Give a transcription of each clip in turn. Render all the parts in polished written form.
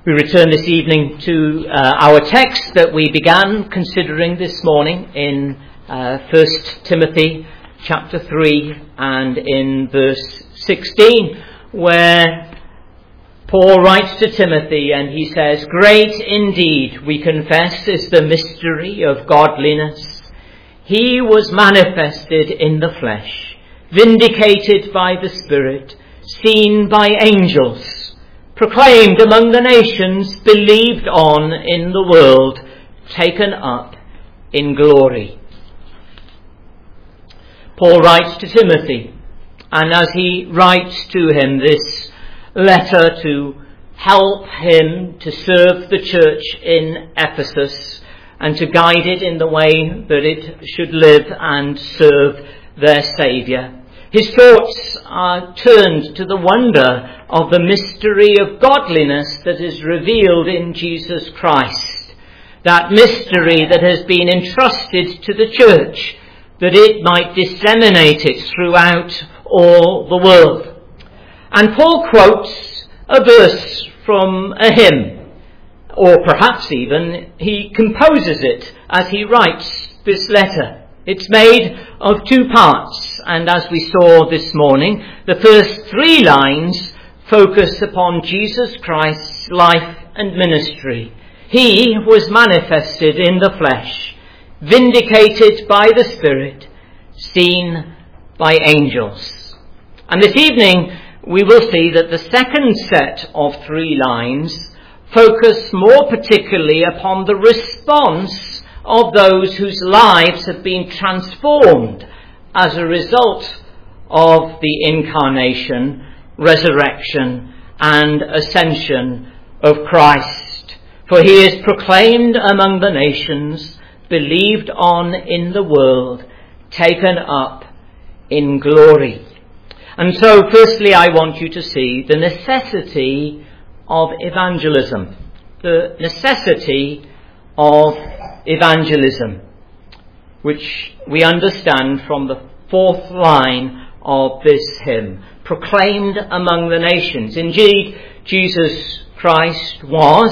We return this evening to our text that we began considering this morning in 1 Timothy chapter 3 and in verse 16, where Paul writes to Timothy and he says, "Great indeed, we confess, is the mystery of godliness. He was manifested in the flesh, vindicated by the Spirit, seen by angels, proclaimed among the nations, believed on in the world, taken up in glory." Paul writes to Timothy, and as he writes to him this letter to help him to serve the church in Ephesus and to guide it in the way that it should live and serve their Saviour, his thoughts are turned to the wonder of the mystery of godliness that is revealed in Jesus Christ. That mystery that has been entrusted to the church, that it might disseminate it throughout all the world. And Paul quotes a verse from a hymn, or perhaps even he composes it as he writes this letter. It's made of two parts, and as we saw this morning, the first three lines focus upon Jesus Christ's life and ministry. He was manifested in the flesh, vindicated by the Spirit, seen by angels. And this evening we will see that the second set of three lines focus more particularly upon the response of those whose lives have been transformed as a result of the incarnation, resurrection and ascension of Christ. For he is proclaimed among the nations, believed on in the world, taken up in glory. And so firstly I want you to see the necessity of evangelism. The necessity of evangelism, which we understand from the fourth line of this hymn, proclaimed among the nations. Indeed, Jesus Christ was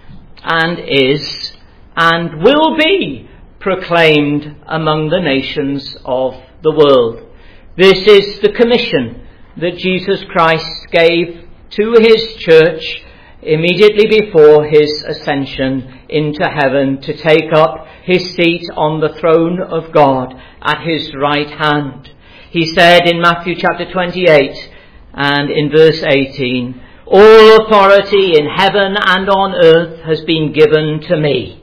and is and will be proclaimed among the nations of the world. This is the commission that Jesus Christ gave to his church immediately before his ascension into heaven, to take up his seat on the throne of God at his right hand. He said in Matthew chapter 28 and in verse 18, "All authority in heaven and on earth has been given to me.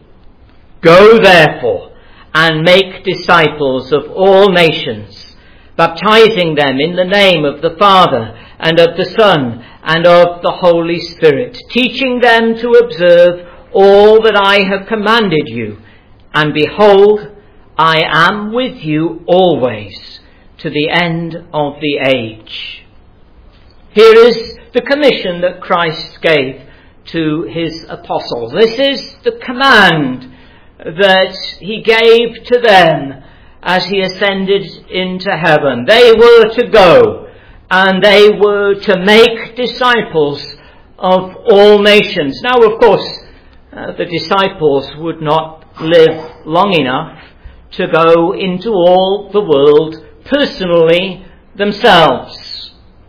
Go therefore and make disciples of all nations, baptizing them in the name of the Father and of the Son and of the Holy Spirit, teaching them to observe all that I have commanded you. And behold, I am with you always to the end of the age." Here is the commission that Christ gave to his apostles. This is the command that he gave to them as he ascended into heaven. They were to go and they were to make disciples of all nations. Now, of course, the disciples would not live long enough to go into all the world personally themselves.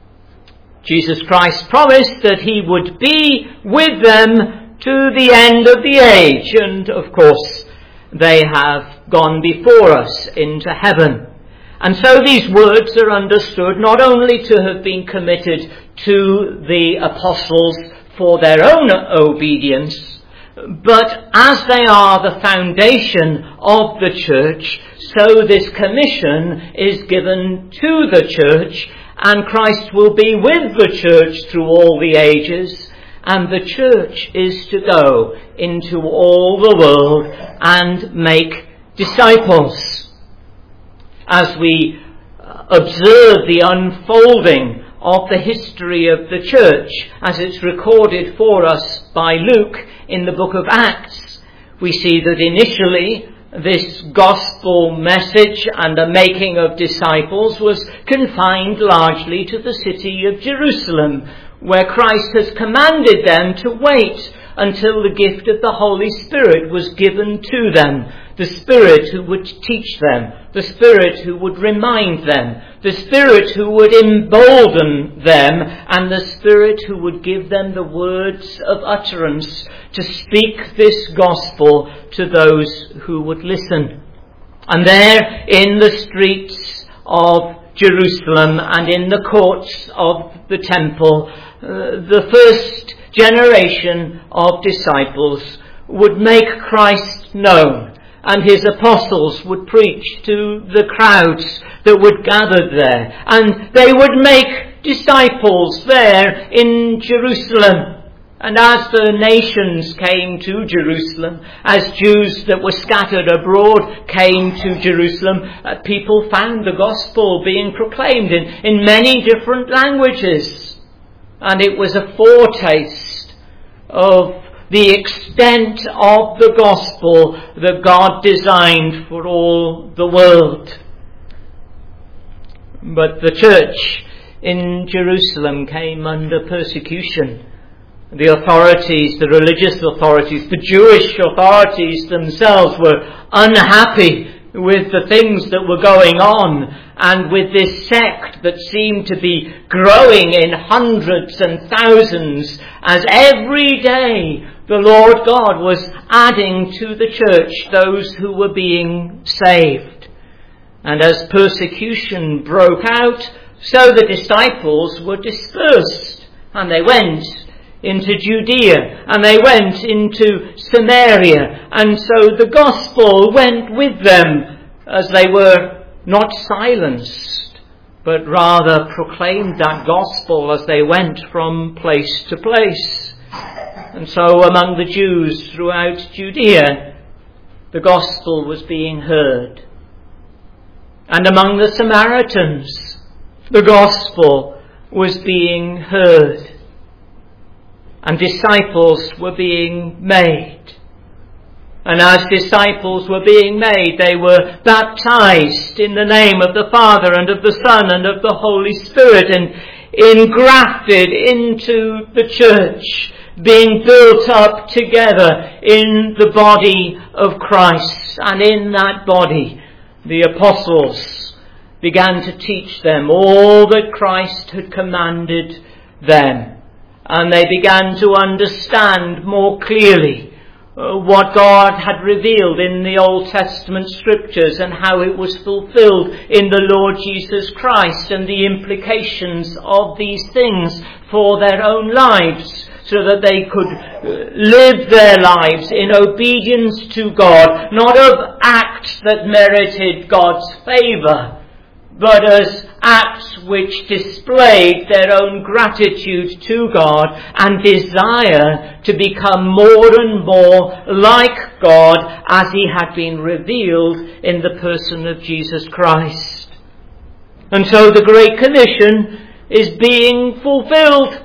Jesus Christ promised that he would be with them to the end of the age, and of course they have gone before us into heaven. And so these words are understood not only to have been committed to the apostles for their own obedience, but as they are the foundation of the church, so this commission is given to the church, and Christ will be with the church through all the ages, and the church is to go into all the world and make disciples. As we observe the unfolding of the history of the church as it's recorded for us by Luke in the book of Acts, we see that initially this gospel message and the making of disciples was confined largely to the city of Jerusalem, where Christ has commanded them to wait until the gift of the Holy Spirit was given to them. The Spirit who would teach them, the Spirit who would remind them, the Spirit who would embolden them, and the Spirit who would give them the words of utterance to speak this gospel to those who would listen. And there in the streets of Jerusalem and in the courts of the temple, the first generation of disciples would make Christ known, and his apostles would preach to the crowds that would gather there, and they would make disciples there in Jerusalem. And as the nations came to Jerusalem, as Jews that were scattered abroad came to Jerusalem, people found the gospel being proclaimed in many different languages. And it was a foretaste of the extent of the gospel that God designed for all the world. But the church in Jerusalem came under persecution. The authorities, the religious authorities, the Jewish authorities themselves were unhappy with the things that were going on, and with this sect that seemed to be growing in hundreds and thousands, as every day the Lord God was adding to the church those who were being saved. And as persecution broke out, so the disciples were dispersed, and they went into Judea, and they went into Samaria, and so the gospel went with them as they were not silenced, but rather proclaimed that gospel as they went from place to place. And so among the Jews throughout Judea, the gospel was being heard. And among the Samaritans, the gospel was being heard. And disciples were being made. And as disciples were being made, they were baptized in the name of the Father and of the Son and of the Holy Spirit, and engrafted into the church, being built up together in the body of Christ. And in that body, the apostles began to teach them all that Christ had commanded them. And they began to understand more clearly what God had revealed in the Old Testament scriptures, and how it was fulfilled in the Lord Jesus Christ, and the implications of these things for their own lives, so that they could live their lives in obedience to God, not of acts that merited God's favour, but as acts which displayed their own gratitude to God and desire to become more and more like God as he had been revealed in the person of Jesus Christ. And so the Great Commission is being fulfilled.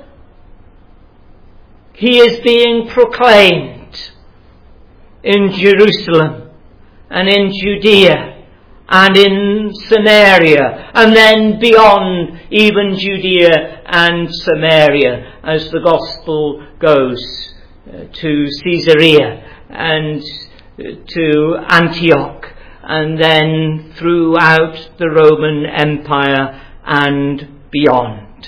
He is being proclaimed in Jerusalem and in Judea and in Samaria, and then beyond even Judea and Samaria, as the gospel goes to Caesarea and to Antioch, and then throughout the Roman Empire and beyond.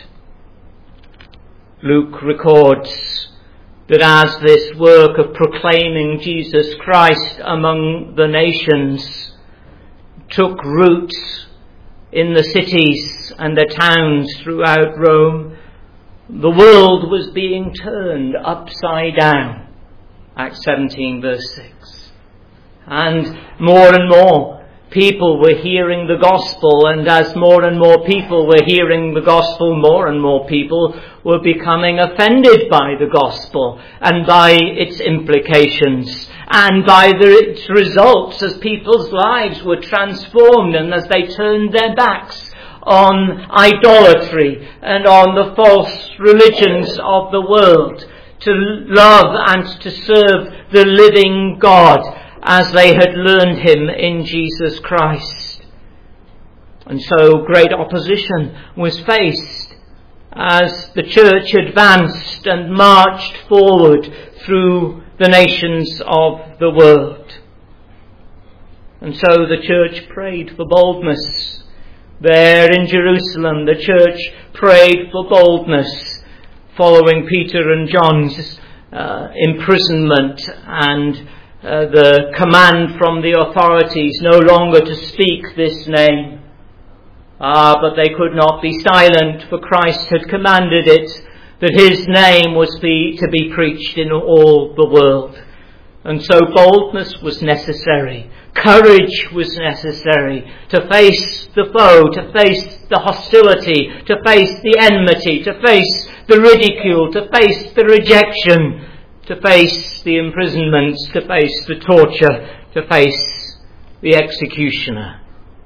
Luke records that as this work of proclaiming Jesus Christ among the nations took root in the cities and the towns throughout Rome, the world was being turned upside down. Acts 17 verse 6. And more people were hearing the gospel, and as more and more people were hearing the gospel, more and more people were becoming offended by the gospel and by its implications and by its results, as people's lives were transformed and as they turned their backs on idolatry and on the false religions of the world to love and to serve the living God as they had learned him in Jesus Christ. And so great opposition was faced, as the church advanced and marched forward through the nations of the world. And so the church prayed for boldness. There in Jerusalem, the church prayed for boldness following Peter and John's imprisonment and the command from the authorities no longer to speak this name. But they could not be silent, for Christ had commanded it, that his name was to be preached in all the world. And so boldness was necessary. Courage was necessary to face the foe, to face the hostility, to face the enmity, to face the ridicule, to face the rejection, to face the imprisonments, to face the torture, to face the executioner.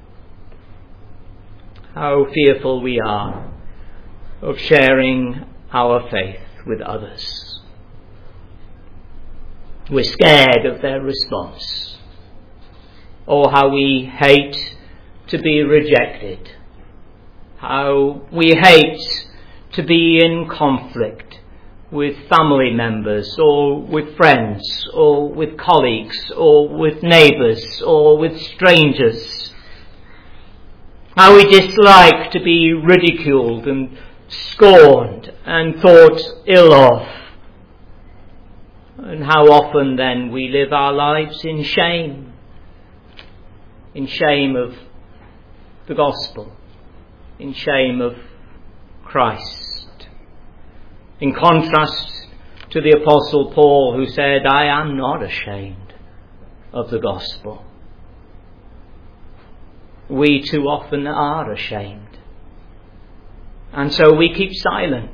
How fearful we are of sharing our faith with others. We're scared of their response. Or how we hate to be rejected. How we hate to be in conflict with family members or with friends or with colleagues or with neighbours or with strangers. How we dislike to be ridiculed and scorned and thought ill of. And how often then we live our lives in shame. In shame of the gospel. In shame of Christ. In contrast to the Apostle Paul, who said, I am not ashamed of the gospel. We too often are ashamed. And so we keep silent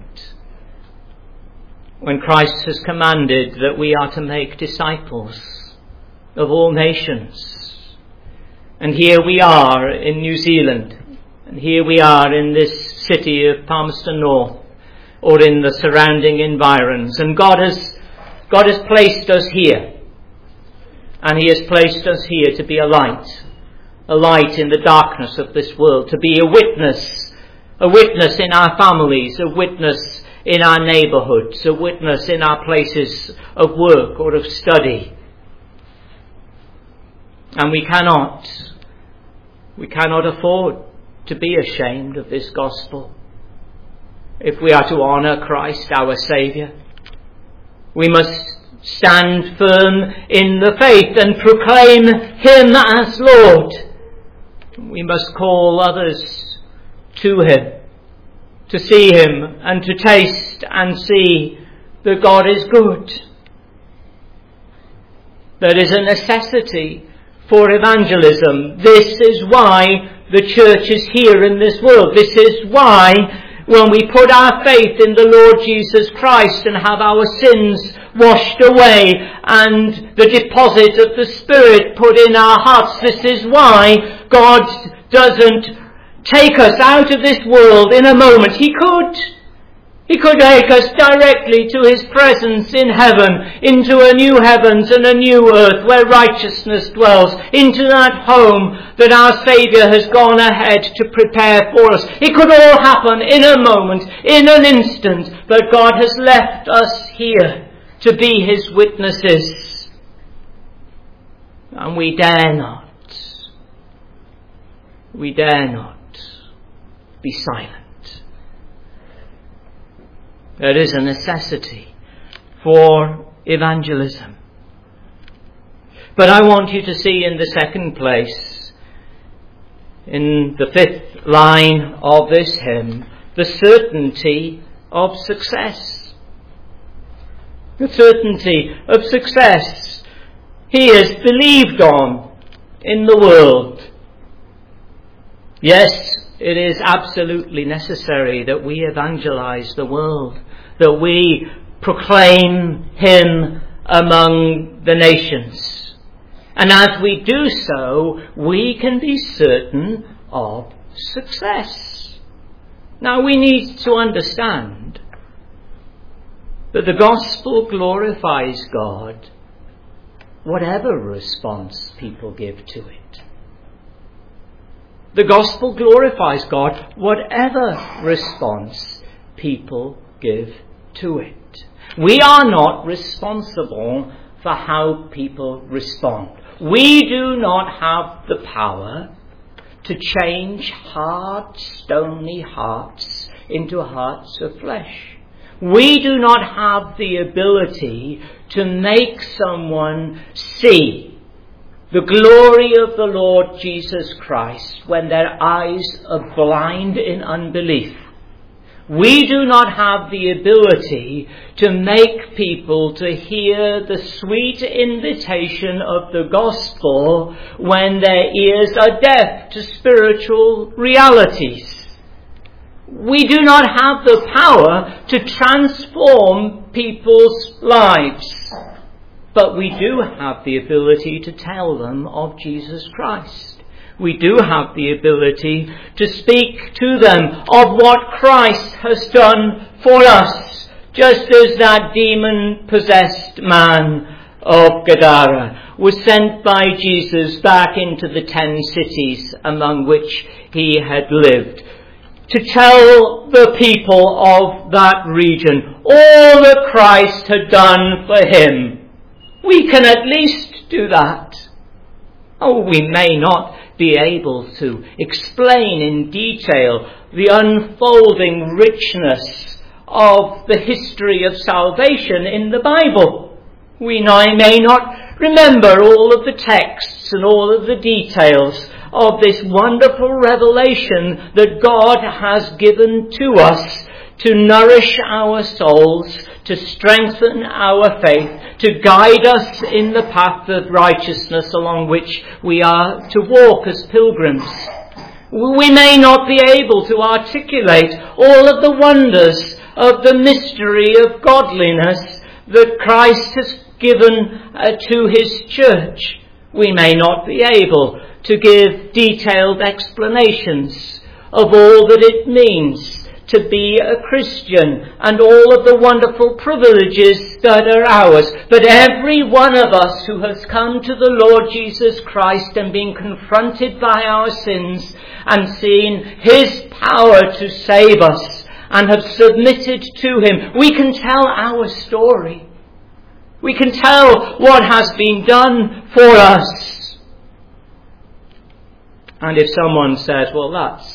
when Christ has commanded that we are to make disciples of all nations. And here we are in New Zealand, and here we are in this city of Palmerston North, or in the surrounding environs. And God has placed us here, and he has placed us here to be a light in the darkness of this world, to be a witness in our families, a witness in our neighbourhoods, a witness in our places of work or of study. And we cannot afford to be ashamed of this gospel. If we are to honour Christ, our Saviour, we must stand firm in the faith and proclaim him as Lord. We must call others to him, to see him and to taste and see that God is good. There is a necessity for evangelism. This is why the church is here in this world. This is why when we put our faith in the Lord Jesus Christ and have our sins washed away and the deposit of the Spirit put in our hearts, this is why God doesn't take us out of this world in a moment. He could take us directly to his presence in heaven, into a new heavens and a new earth where righteousness dwells, into that home that our Saviour has gone ahead to prepare for us. It could all happen in a moment, in an instant, but God has left us here to be his witnesses. And we dare not be silent. There is a necessity for evangelism. But I want you to see in the second place, in the fifth line of this hymn, the certainty of success. The certainty of success. He is believed on in the world. Yes, it is absolutely necessary that we evangelize the world, that we proclaim him among the nations. And as we do so, we can be certain of success. Now we need to understand that the gospel glorifies God, whatever response people give to it. The gospel glorifies God, whatever response people give to it. We are not responsible for how people respond. We do not have the power to change hard, stony hearts into hearts of flesh. We do not have the ability to make someone see the glory of the Lord Jesus Christ when their eyes are blind in unbelief. We do not have the ability to make people to hear the sweet invitation of the gospel when their ears are deaf to spiritual realities. We do not have the power to transform people's lives, but we do have the ability to tell them of Jesus Christ. We do have the ability to speak to them of what Christ has done for us, just as that demon-possessed man of Gadara was sent by Jesus back into the 10 cities among which he had lived, to tell the people of that region all that Christ had done for him. We can at least do that. Oh, we may not be able to explain in detail the unfolding richness of the history of salvation in the Bible. We may not remember all of the texts and all of the details of this wonderful revelation that God has given to us to nourish our souls, to strengthen our faith, to guide us in the path of righteousness along which we are to walk as pilgrims. We may not be able to articulate all of the wonders of the mystery of godliness that Christ has given to his church. We may not be able to give detailed explanations of all that it means to be a Christian and all of the wonderful privileges that are ours. But every one of us who has come to the Lord Jesus Christ and been confronted by our sins and seen his power to save us and have submitted to him, we can tell our story. We can tell what has been done for us. And if someone says, well,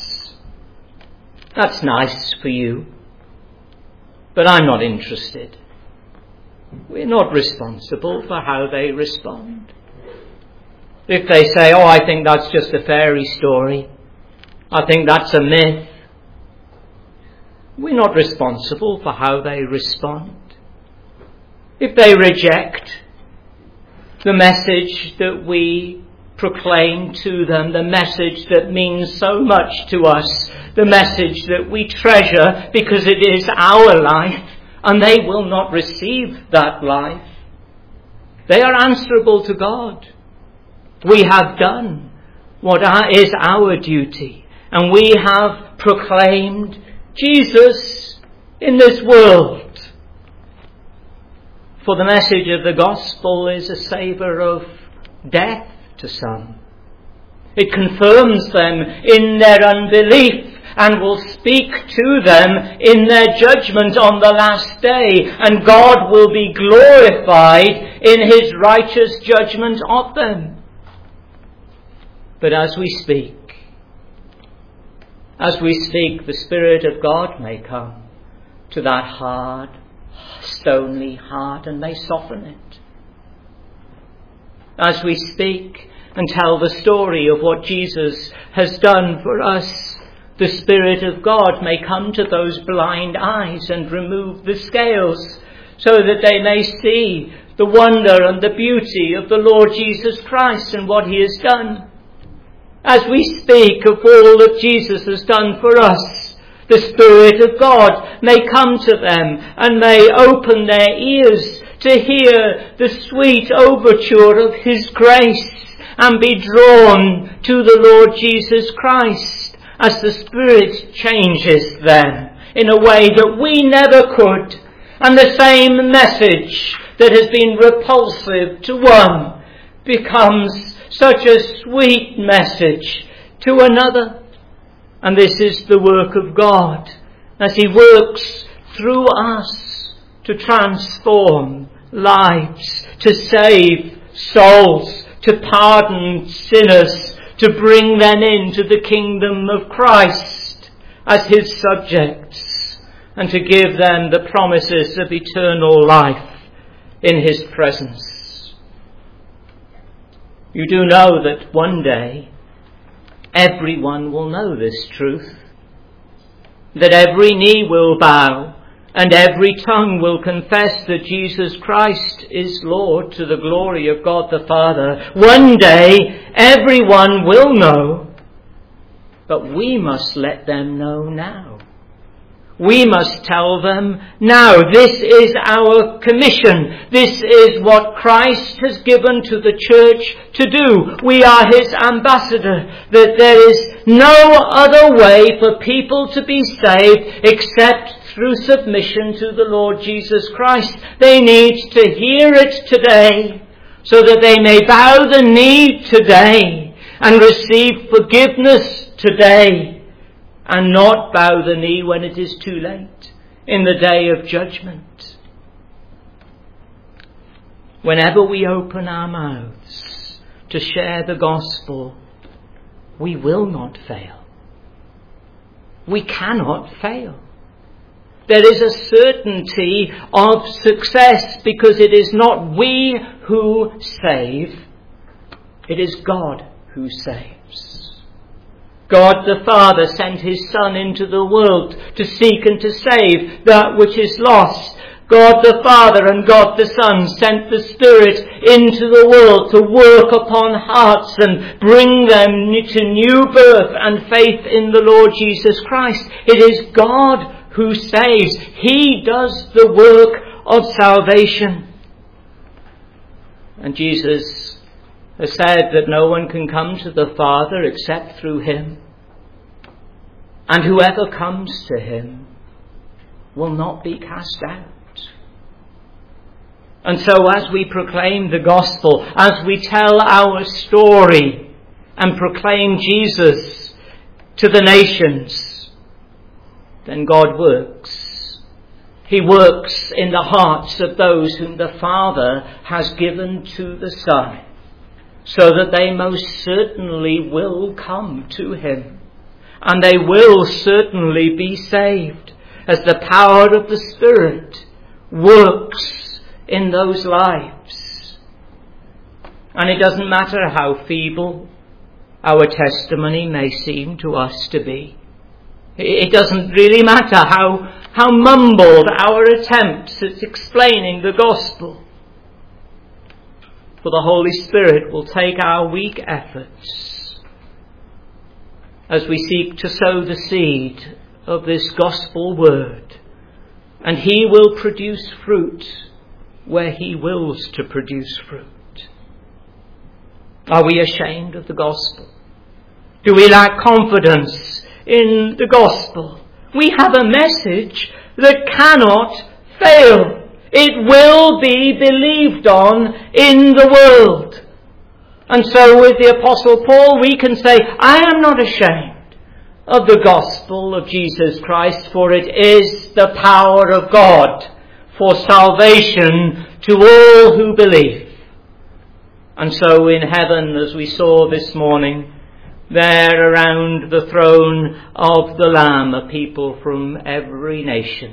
that's nice for you, but I'm not interested, we're not responsible for how they respond. If they say, oh, I think that's just a fairy story, I think that's a myth, we're not responsible for how they respond. If they reject the message that we proclaim to them, the message that means so much to us, the message that we treasure because it is our life, and they will not receive that life, they are answerable to God. We have done what is our duty, and we have proclaimed Jesus in this world. For the message of the gospel is a savour of death to some. It confirms them in their unbelief and will speak to them in their judgment on the last day, and God will be glorified in his righteous judgment of them. But as we speak, the Spirit of God may come to that hard, stony heart and may soften it. As we speak and tell the story of what Jesus has done for us, the Spirit of God may come to those blind eyes and remove the scales so that they may see the wonder and the beauty of the Lord Jesus Christ and what he has done. As we speak of all that Jesus has done for us, the Spirit of God may come to them and may open their ears to hear the sweet overture of his grace and be drawn to the Lord Jesus Christ as the Spirit changes them in a way that we never could. And the same message that has been repulsive to one becomes such a sweet message to another. And this is the work of God as he works through us to transform lives, to save souls, to pardon sinners, to bring them into the kingdom of Christ as his subjects, and to give them the promises of eternal life in his presence. You do know that one day everyone will know this truth, that every knee will bow and every tongue will confess that Jesus Christ is Lord, to the glory of God the Father. One day everyone will know, but we must let them know now. We must tell them now. This is our commission. This is what Christ has given to the church to do. We are his ambassador. That there is no other way for people to be saved except through submission to the Lord Jesus Christ. They need to hear it today so that they may bow the knee today and receive forgiveness today, and not bow the knee when it is too late, in the day of judgment. Whenever we open our mouths to share the gospel, we will not fail. We cannot fail. There is a certainty of success, because it is not we who save, it is God who saves. God the Father sent his Son into the world to seek and to save that which is lost. God the Father and God the Son sent the Spirit into the world to work upon hearts and bring them to new birth and faith in the Lord Jesus Christ. It is God who saves. He does the work of salvation. And Jesus has said that no one can come to the Father except through him. And whoever comes to him will not be cast out. And so as we proclaim the gospel, as we tell our story and proclaim Jesus to the nations, then God works. He works in the hearts of those whom the Father has given to the Son, so that they most certainly will come to him, and they will certainly be saved, as the power of the Spirit works in those lives. And it doesn't matter how feeble our testimony may seem to us to be. It doesn't really matter how mumbled our attempts at explaining the gospel. For the Holy Spirit will take our weak efforts as we seek to sow the seed of this gospel word, and he will produce fruit where he wills to produce fruit. Are we ashamed of the gospel? Do we lack confidence in the gospel? We have a message that cannot fail. It will be believed on in the world. And so with the Apostle Paul we can say, I am not ashamed of the gospel of Jesus Christ, for it is the power of God for salvation to all who believe. And so in heaven, as we saw this morning, there around the throne of the Lamb are people from every nation,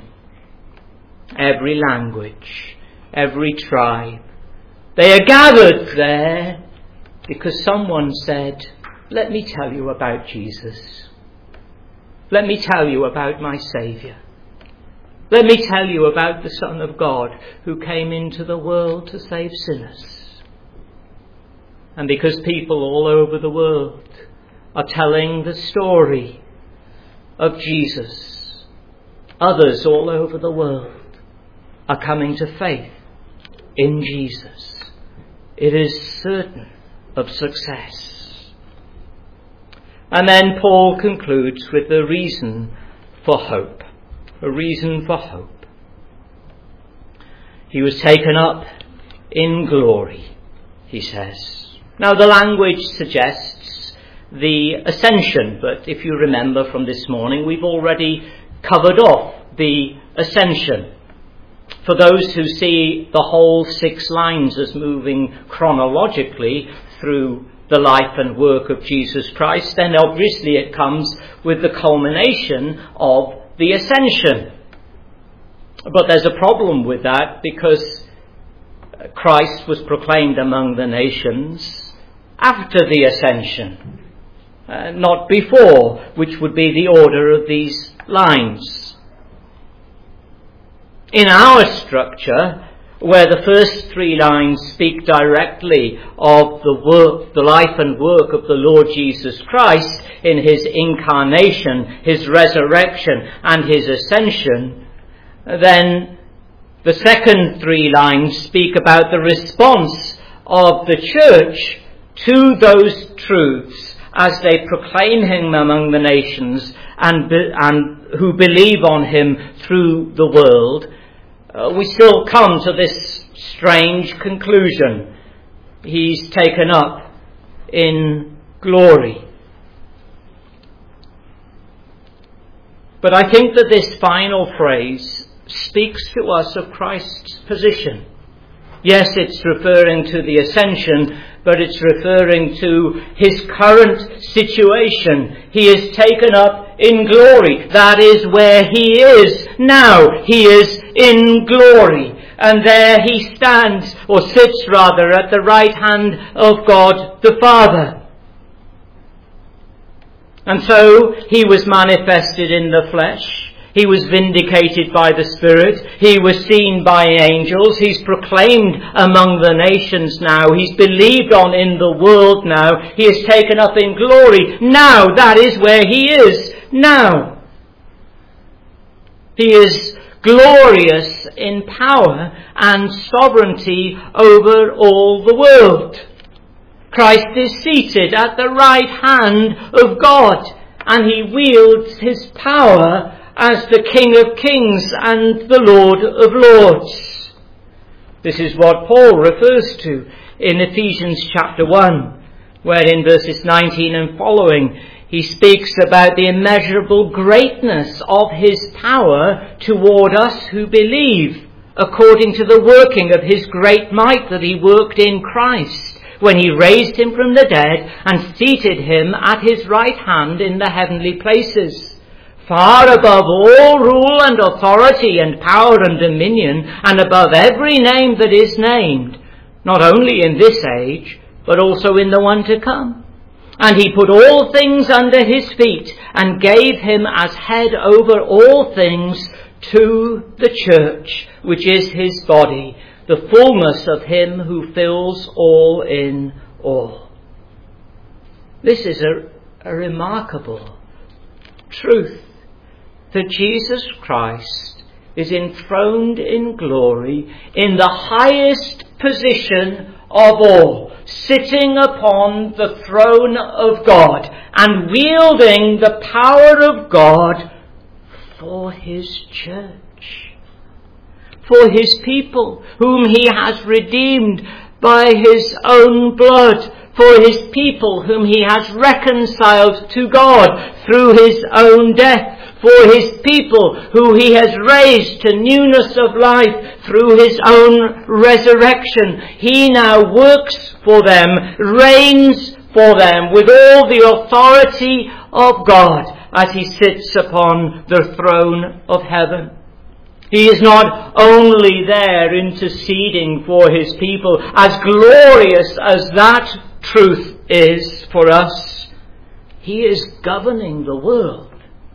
every language, every tribe. They are gathered there because someone said, let me tell you about Jesus. Let me tell you about my Saviour. Let me tell you about the Son of God who came into the world to save sinners. And because people all over the world are telling the story of Jesus, others all over the world are coming to faith in Jesus. It is certain of success. And then Paul concludes with the reason for hope. A reason for hope. He was taken up in glory, he says. Now the language suggests the ascension, but if you remember from this morning, we've already covered off the ascension. For those who see the whole 6 lines as moving chronologically through the life and work of Jesus Christ, then obviously it comes with the culmination of the ascension. But there's a problem with that, because Christ was proclaimed among the nations after the ascension, not before, which would be the order of these lines. In our structure, where the first 3 lines speak directly of the life and work of the Lord Jesus Christ in his incarnation, his resurrection, and his ascension, then the second 3 lines speak about the response of the church to those truths as they proclaim him among the nations and who believe on him through the world. We still come to this strange conclusion: he's taken up in glory. But I think that this final phrase speaks to us of Christ's position. Yes, it's referring to the ascension, but it's referring to his current situation. He is taken up in glory. That is where he is now. He is in glory. And there he stands, or sits rather, at the right hand of God the Father. And so he was manifested in the flesh. He was vindicated by the Spirit. He was seen by angels. He's proclaimed among the nations now. He's believed on in the world now. He is taken up in glory. Now, that is where he is now. He is glorious in power and sovereignty over all the world. Christ is seated at the right hand of God, and he wields his power as the King of Kings and the Lord of Lords. This is what Paul refers to in Ephesians chapter 1, where in verses 19 and following he speaks about the immeasurable greatness of his power toward us who believe, according to the working of his great might that he worked in Christ, when he raised him from the dead and seated him at his right hand in the heavenly places, far above all rule and authority and power and dominion, and above every name that is named, not only in this age, but also in the one to come. And he put all things under his feet, and gave him as head over all things to the church, which is his body, the fullness of him who fills all in all. This is a remarkable truth, that Jesus Christ is enthroned in glory in the highest position of all, sitting upon the throne of God and wielding the power of God for his church, for his people whom he has redeemed by his own blood, for his people whom he has reconciled to God through his own death, for his people who he has raised to newness of life through his own resurrection. He now works for them, reigns for them with all the authority of God as he sits upon the throne of heaven. He is not only there interceding for his people, as glorious as that truth is for us. He is governing the world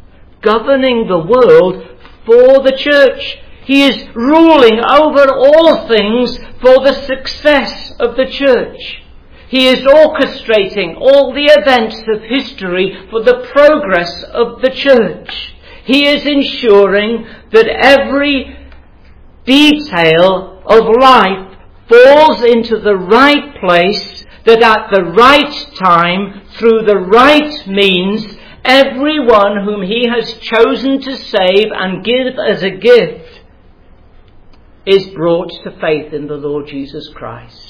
for the church. He is ruling over all things for the success of the church. He is orchestrating all the events of history for the progress of the church. He is ensuring that every detail of life falls into the right place, that at the right time, through the right means, everyone whom he has chosen to save and give as a gift is brought to faith in the Lord Jesus Christ.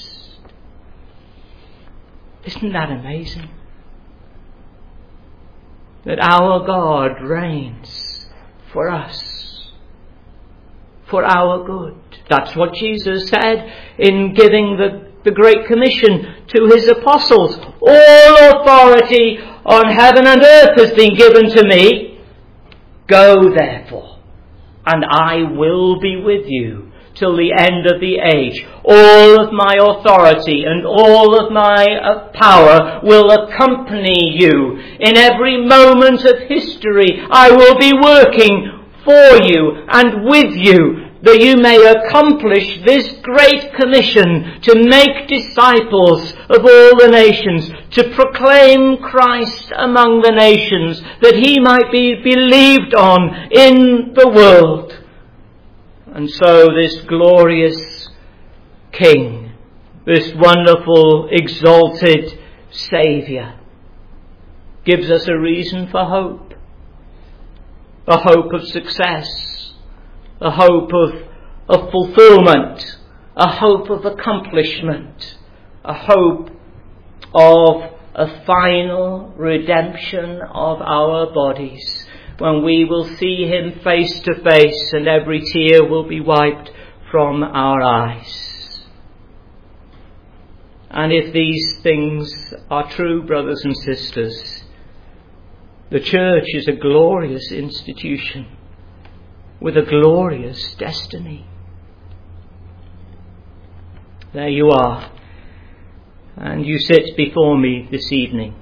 Isn't that amazing? That our God reigns for us, for our good. That's what Jesus said in giving the Great Commission to his apostles. All authority on heaven and earth has been given to me. Go therefore, and I will be with you till the end of the age. All of my authority and all of my power will accompany you. In every moment of history, I will be working for you and with you, that you may accomplish this great commission to make disciples of all the nations, to proclaim Christ among the nations, that he might be believed on in the world. And so this glorious King, this wonderful, exalted Saviour, gives us a reason for hope. A hope of success, a hope of fulfillment, a hope of accomplishment, a hope of a final redemption of our bodies, when we will see him face to face and every tear will be wiped from our eyes. And if these things are true, brothers and sisters, the church is a glorious institution with a glorious destiny. There you are, and you sit before me this evening.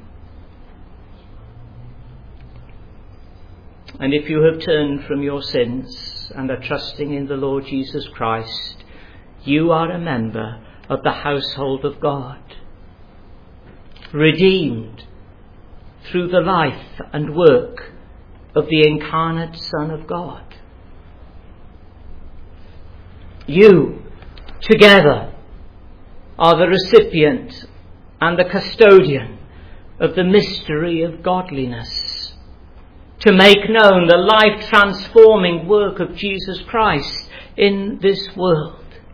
And if you have turned from your sins and are trusting in the Lord Jesus Christ, you are a member of the household of God, redeemed through the life and work of the incarnate Son of God. You, together, are the recipient and the custodian of the mystery of godliness, to make known the life-transforming work of Jesus Christ in this world.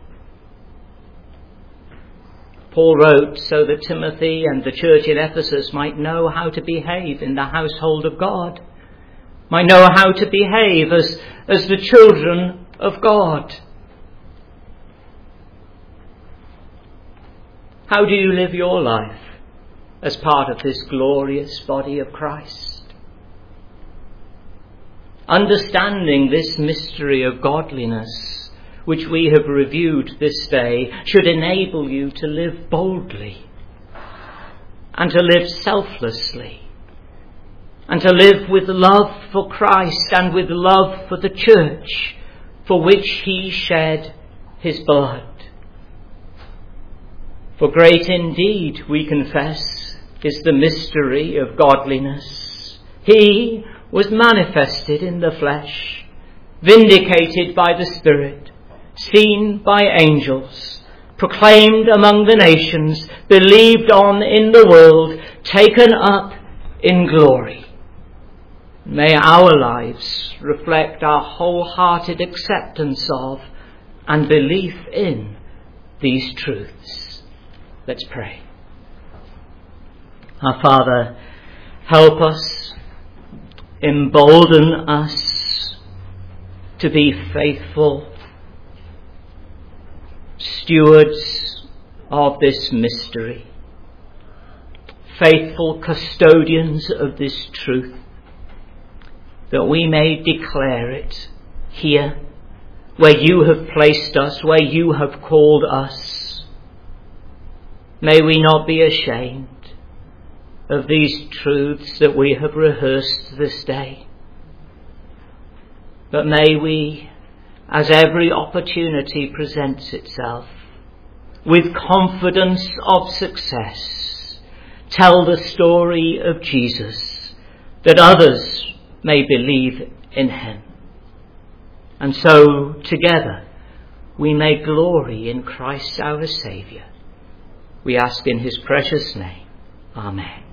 Paul wrote so that Timothy and the church in Ephesus might know how to behave in the household of God, might know how to behave as the children of God. How do you live your life as part of this glorious body of Christ? Understanding this mystery of godliness, which we have reviewed this day, should enable you to live boldly and to live selflessly and to live with love for Christ and with love for the church, for which he shed his blood. For great indeed, we confess, is the mystery of godliness. He was manifested in the flesh, vindicated by the Spirit, seen by angels, proclaimed among the nations, believed on in the world, taken up in glory. May our lives reflect our wholehearted acceptance of and belief in these truths. Let's pray. Our Father, help us, embolden us to be faithful stewards of this mystery, faithful custodians of this truth, that we may declare it here, where you have placed us, where you have called us. May we not be ashamed of these truths that we have rehearsed this day, but may we, as every opportunity presents itself, with confidence of success, tell the story of Jesus, that others may believe in him. And so, together, we may glory in Christ our Saviour. We ask in his precious name. Amen.